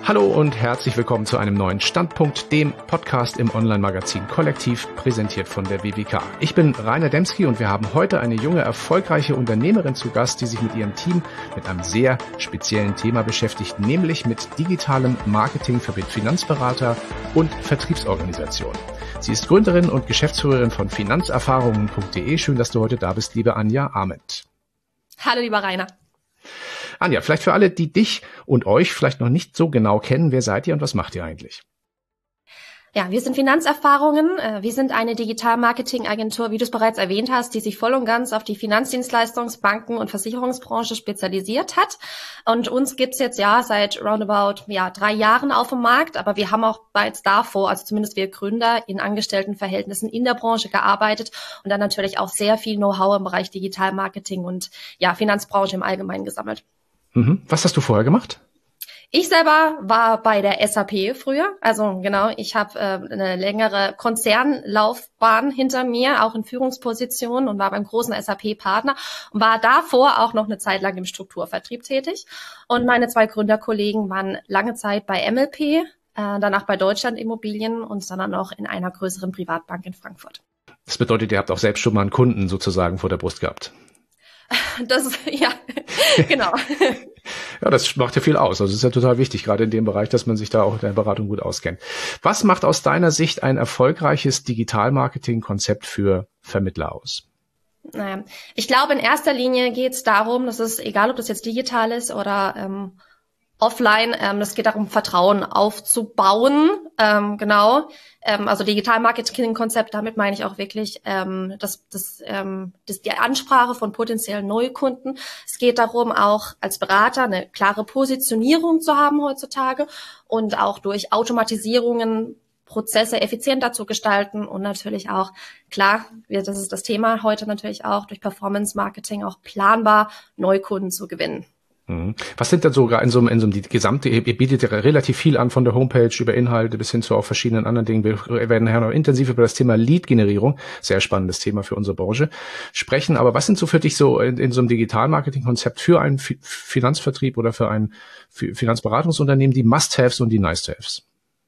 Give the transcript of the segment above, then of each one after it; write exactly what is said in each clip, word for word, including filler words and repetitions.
Hallo und herzlich willkommen zu einem neuen Standpunkt, dem Podcast im Online-Magazin Kollektiv, präsentiert von der W W K. Ich bin Rainer Demski und wir haben heute eine junge, erfolgreiche Unternehmerin zu Gast, die sich mit ihrem Team mit einem sehr speziellen Thema beschäftigt, nämlich mit digitalem Marketing für Finanzberater und Vertriebsorganisationen. Sie ist Gründerin und Geschäftsführerin von finanzerfahrungen punkt de. Schön, dass du heute da bist, liebe Anja Ahmed. Hallo, lieber Rainer. Anja, vielleicht für alle, die dich und euch vielleicht noch nicht so genau kennen, wer seid ihr und was macht ihr eigentlich? Ja, wir sind Finanzerfahrungen. Wir sind eine Digital-Marketing-Agentur, wie du es bereits erwähnt hast, die sich voll und ganz auf die Finanzdienstleistungs-, Banken- und Versicherungsbranche spezialisiert hat. Und uns gibt's jetzt ja seit roundabout ja, drei Jahren auf dem Markt, aber wir haben auch bereits davor, also zumindest wir Gründer, in Angestelltenverhältnissen in der Branche gearbeitet und dann natürlich auch sehr viel Know-how im Bereich Digital-Marketing und ja, Finanzbranche im Allgemeinen gesammelt. Mhm. Was hast du vorher gemacht? Ich selber war bei der S A P früher, also genau, ich habe äh, eine längere Konzernlaufbahn hinter mir, auch in Führungspositionen und war beim großen S A P-Partner und war davor auch noch eine Zeit lang im Strukturvertrieb tätig. Und meine zwei Gründerkollegen waren lange Zeit bei M L P, äh, danach bei Deutschland Immobilien und dann noch in einer größeren Privatbank in Frankfurt. Das bedeutet, ihr habt auch selbst schon mal einen Kunden sozusagen vor der Brust gehabt. Das ist, ja, genau. Ja, das macht ja viel aus. Also es ist ja total wichtig, gerade in dem Bereich, dass man sich da auch in der Beratung gut auskennt. Was macht aus deiner Sicht ein erfolgreiches Digital-Marketing-Konzept für Vermittler aus? Naja, ich glaube, in erster Linie geht es darum, dass es, egal ob das jetzt digital ist oder ähm, offline, ähm, es geht darum, Vertrauen aufzubauen, ähm, genau. Ähm, also Digital-Marketing-Konzept, damit meine ich auch wirklich ähm, das, das, ähm, das, die Ansprache von potenziellen Neukunden. Es geht darum, auch als Berater eine klare Positionierung zu haben heutzutage und auch durch Automatisierungen Prozesse effizienter zu gestalten und natürlich auch, klar, das ist das Thema heute natürlich auch, durch Performance-Marketing auch planbar Neukunden zu gewinnen. Was sind denn sogar in so einem, in so einem die gesamte, ihr bietet ja relativ viel an von der Homepage über Inhalte bis hin zu auch verschiedenen anderen Dingen. Wir werden nachher noch intensiv über das Thema Lead-Generierung, sehr spannendes Thema für unsere Branche, sprechen. Aber was sind so für dich so in, in so einem Digital-Marketing-Konzept für einen F- Finanzvertrieb oder für ein für Finanzberatungsunternehmen die Must-Haves und die Nice-to-Haves?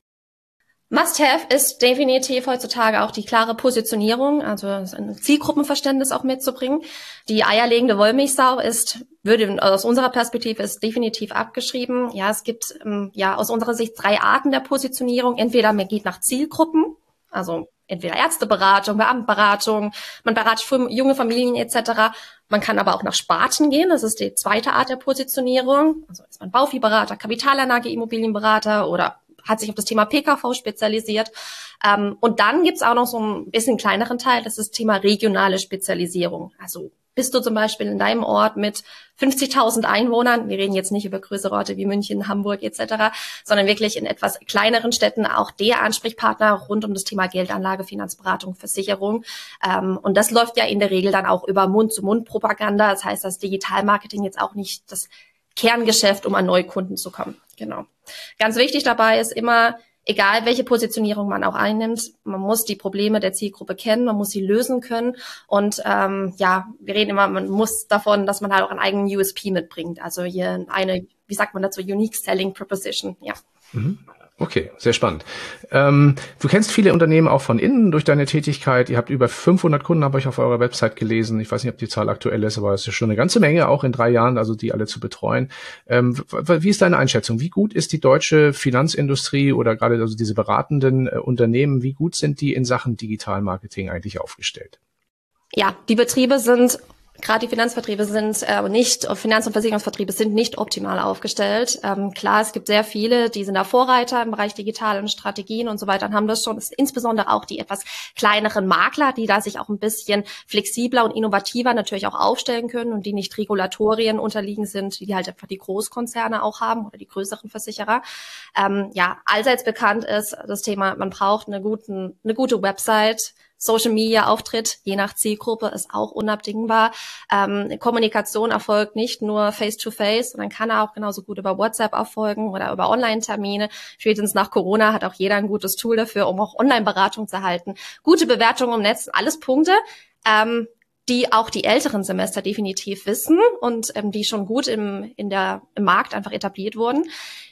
Must-have ist definitiv heutzutage auch die klare Positionierung, also ein Zielgruppenverständnis auch mitzubringen. Die eierlegende Wollmilchsau ist, würde aus unserer Perspektive, ist definitiv abgeschrieben. Ja, es gibt ja aus unserer Sicht drei Arten der Positionierung. Entweder man geht nach Zielgruppen, also entweder Ärzteberatung, Beamtenberatung, man beratet junge Familien et cetera. Man kann aber auch nach Sparten gehen, das ist die zweite Art der Positionierung. Also ist man Bauviehberater, Kapitalanlage, Immobilienberater oder hat sich auf das Thema P K V spezialisiert. Ähm, und dann gibt's auch noch so ein bisschen kleineren Teil, das ist das Thema regionale Spezialisierung. Also bist du zum Beispiel in deinem Ort mit fünfzigtausend Einwohnern, wir reden jetzt nicht über größere Orte wie München, Hamburg et cetera, sondern wirklich in etwas kleineren Städten auch der Ansprechpartner rund um das Thema Geldanlage, Finanzberatung, Versicherung. Ähm, und das läuft ja in der Regel dann auch über Mund-zu-Mund-Propaganda. Das heißt, das Digitalmarketing jetzt auch nicht das Kerngeschäft, um an Neukunden zu kommen. Genau. Ganz wichtig dabei ist immer, egal welche Positionierung man auch einnimmt, man muss die Probleme der Zielgruppe kennen, man muss sie lösen können und ähm, ja, wir reden immer, man muss davon, dass man halt auch einen eigenen U S P mitbringt, also hier eine, wie sagt man dazu, Unique Selling Proposition, ja. Mhm. Okay, sehr spannend. Ähm, du kennst viele Unternehmen auch von innen durch deine Tätigkeit. Ihr habt über fünfhundert Kunden, habe ich auf eurer Website gelesen. Ich weiß nicht, ob die Zahl aktuell ist, aber es ist schon eine ganze Menge, auch in drei Jahren, also die alle zu betreuen. Ähm, wie ist deine Einschätzung? Wie gut ist die deutsche Finanzindustrie oder gerade also diese beratenden äh, Unternehmen, wie gut sind die in Sachen Digitalmarketing eigentlich aufgestellt? Ja, die Betriebe sind Gerade die Finanzvertriebe sind äh, nicht, Finanz- und Versicherungsvertriebe sind nicht optimal aufgestellt. Ähm, klar, es gibt sehr viele, die sind da Vorreiter im Bereich digitalen Strategien und so weiter und haben das schon. Es ist insbesondere auch die etwas kleineren Makler, die da sich auch ein bisschen flexibler und innovativer natürlich auch aufstellen können und die nicht Regulatorien unterliegen sind, die halt einfach die Großkonzerne auch haben oder die größeren Versicherer. Ähm, ja, allseits bekannt ist das Thema, man braucht eine, guten, eine gute Website. Social Media Auftritt, je nach Zielgruppe, ist auch unabdingbar. Ähm, Kommunikation erfolgt nicht nur face to face, sondern kann auch genauso gut über WhatsApp erfolgen oder über Online-Termine. Spätestens nach Corona hat auch jeder ein gutes Tool dafür, um auch Online-Beratung zu halten. Gute Bewertungen im Netz, alles Punkte, ähm, die auch die älteren Semester definitiv wissen und ähm, die schon gut im, in der, im Markt einfach etabliert wurden.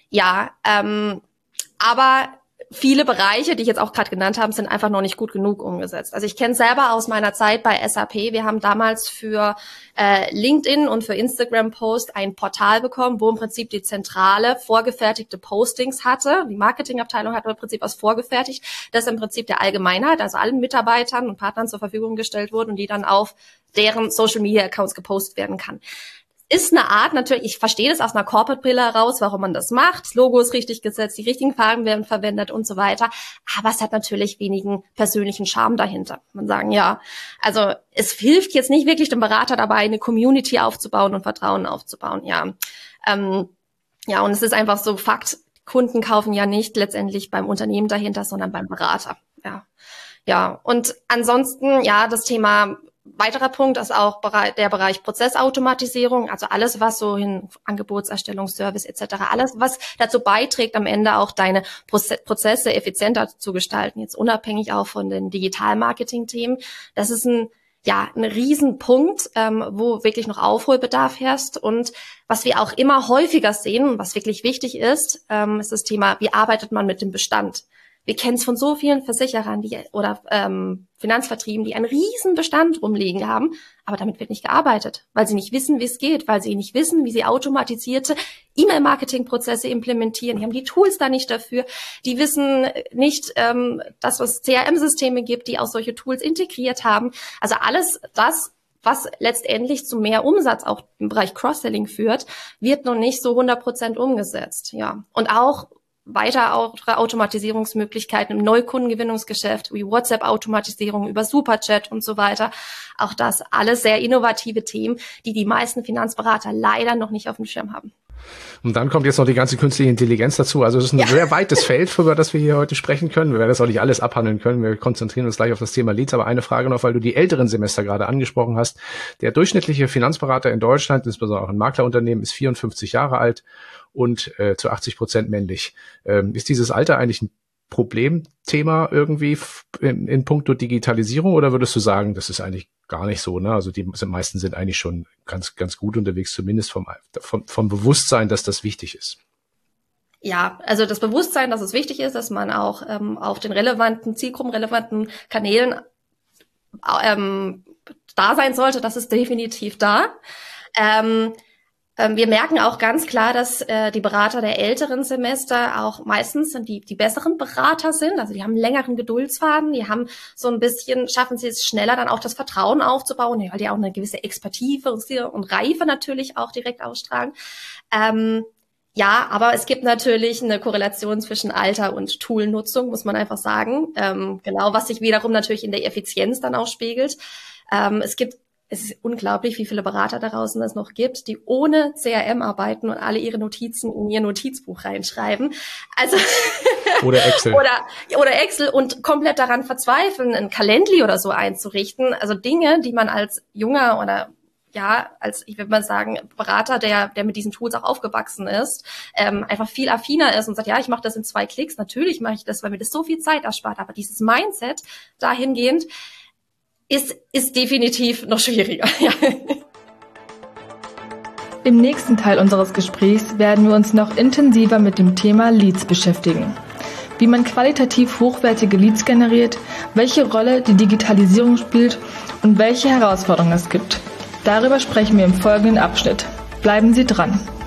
Ja, ähm, aber viele Bereiche, die ich jetzt auch gerade genannt habe, sind einfach noch nicht gut genug umgesetzt. Also ich kenne selber aus meiner Zeit bei S A P, wir haben damals für äh, LinkedIn und für Instagram Post ein Portal bekommen, wo im Prinzip die Zentrale vorgefertigte Postings hatte. Die Marketingabteilung hat im Prinzip was vorgefertigt, das im Prinzip der Allgemeinheit, also allen Mitarbeitern und Partnern zur Verfügung gestellt wurde und die dann auf deren Social Media Accounts gepostet werden kann. Ist eine Art, natürlich, ich verstehe das aus einer Corporate-Brille heraus, warum man das macht. Das Logo ist richtig gesetzt, die richtigen Farben werden verwendet und so weiter. Aber es hat natürlich wenigen persönlichen Charme dahinter. Man sagen, ja, also es hilft jetzt nicht wirklich dem Berater dabei, eine Community aufzubauen und Vertrauen aufzubauen, ja. Ähm, ja, und es ist einfach so Fakt, Kunden kaufen ja nicht letztendlich beim Unternehmen dahinter, sondern beim Berater, ja. Ja, und ansonsten, ja, das Thema weiterer Punkt ist auch der Bereich Prozessautomatisierung, also alles, was so in Angebotserstellung, Service et cetera, alles, was dazu beiträgt, am Ende auch deine Prozesse effizienter zu gestalten, jetzt unabhängig auch von den Digital-Marketing-Themen. Das ist ein, ja, ein Riesenpunkt, ähm, wo wirklich noch Aufholbedarf herrscht. Und was wir auch immer häufiger sehen, was wirklich wichtig ist, ähm, ist das Thema, wie arbeitet man mit dem Bestand? Wir kennen es von so vielen Versicherern die, oder ähm, Finanzvertrieben, die einen riesen Bestand rumliegen haben, aber damit wird nicht gearbeitet, weil sie nicht wissen, wie es geht, weil sie nicht wissen, wie sie automatisierte E-Mail-Marketing-Prozesse implementieren. Die haben die Tools da nicht dafür. Die wissen nicht, ähm, dass es C R M-Systeme gibt, die auch solche Tools integriert haben. Also alles das, was letztendlich zu mehr Umsatz auch im Bereich Cross-Selling führt, wird noch nicht so hundert Prozent umgesetzt. Ja, und auch weiter auch Automatisierungsmöglichkeiten im Neukundengewinnungsgeschäft, wie WhatsApp-Automatisierung über Superchat und so weiter. Auch das alles sehr innovative Themen, die die meisten Finanzberater leider noch nicht auf dem Schirm haben. Und dann kommt jetzt noch die ganze künstliche Intelligenz dazu. Also es ist ein ja. sehr weites Feld, über das wir hier heute sprechen können. Wir werden das auch nicht alles abhandeln können. Wir konzentrieren uns gleich auf das Thema Leads. Aber eine Frage noch, weil du die älteren Semester gerade angesprochen hast. Der durchschnittliche Finanzberater in Deutschland, insbesondere auch ein Maklerunternehmen, ist vierundfünfzig Jahre alt und äh, zu achtzig Prozent männlich. Ähm, ist dieses Alter eigentlich ein Problemthema irgendwie in, in puncto Digitalisierung oder würdest du sagen, das ist eigentlich gar nicht so, ne? Also die meisten sind eigentlich schon ganz, ganz gut unterwegs, zumindest vom, vom, vom Bewusstsein, dass das wichtig ist. Ja, also das Bewusstsein, dass es wichtig ist, dass man auch ähm, auf den relevanten, zielgruppenrelevanten Kanälen ähm, da sein sollte, das ist definitiv da. Ähm, Wir merken auch ganz klar, dass äh, die Berater der älteren Semester auch meistens die die besseren Berater sind. Also die haben einen längeren Geduldsfaden, die haben so ein bisschen, schaffen sie es schneller, dann auch das Vertrauen aufzubauen, weil die auch eine gewisse Expertise und Reife natürlich auch direkt ausstrahlen. Ähm, ja, aber es gibt natürlich eine Korrelation zwischen Alter und Toolnutzung, muss man einfach sagen. Ähm, genau, was sich wiederum natürlich in der Effizienz dann auch spiegelt. Ähm, es gibt Es ist unglaublich, wie viele Berater da draußen es noch gibt, die ohne C R M arbeiten und alle ihre Notizen in ihr Notizbuch reinschreiben. Also oder Excel. oder, oder Excel und komplett daran verzweifeln, ein Calendly oder so einzurichten. Also Dinge, die man als junger oder ja, als, ich würde mal sagen, Berater, der der mit diesen Tools auch aufgewachsen ist, ähm, einfach viel affiner ist und sagt, ja, ich mache das in zwei Klicks. Natürlich mache ich das, weil mir das so viel Zeit erspart. Aber dieses Mindset dahingehend, Ist, ist definitiv noch schwieriger. Ja. Im nächsten Teil unseres Gesprächs werden wir uns noch intensiver mit dem Thema Leads beschäftigen. Wie man qualitativ hochwertige Leads generiert, welche Rolle die Digitalisierung spielt und welche Herausforderungen es gibt. Darüber sprechen wir im folgenden Abschnitt. Bleiben Sie dran!